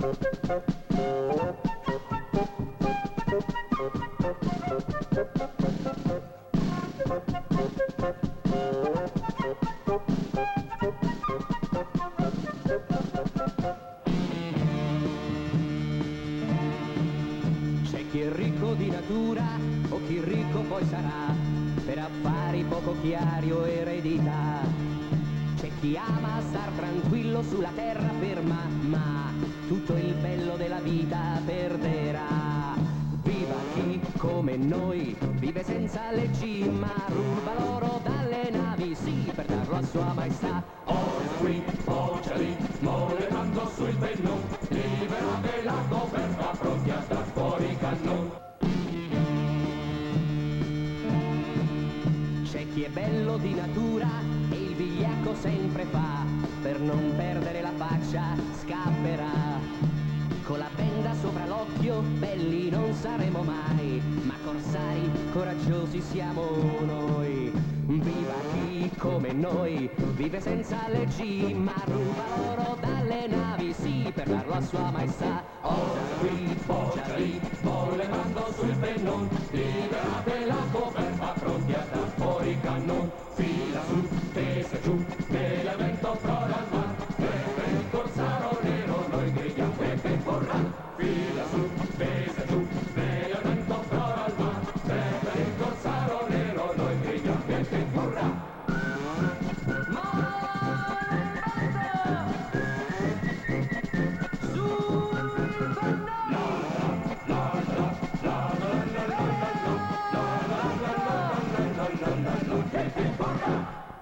C'è chi è ricco di natura o chi ricco poi sarà, per affari poco chiari o eredità. C'è chi ama star tranquillo sulla terra ferma, ma tutto il bello della vita perderà. Viva chi come noi vive senza leggi, ma ruba l'oro dalle navi, sì, per darlo a sua maestà. Oggi qui, oggi lì, mollando sul pennon, libera della coperta, pronti a star fuori i cannon. C'è chi è bello di natura e il vigliacco sempre fa, per non perdere la faccia scapperà. Con la benda sopra l'occhio, belli non saremo mai, ma corsari coraggiosi siamo noi. Viva chi come noi vive senza leggi, ma ruba l'oro dalle navi, sì, per darlo a sua maestà. Oggi qui, oggi lì, mollando sul pennon, libera della coperta.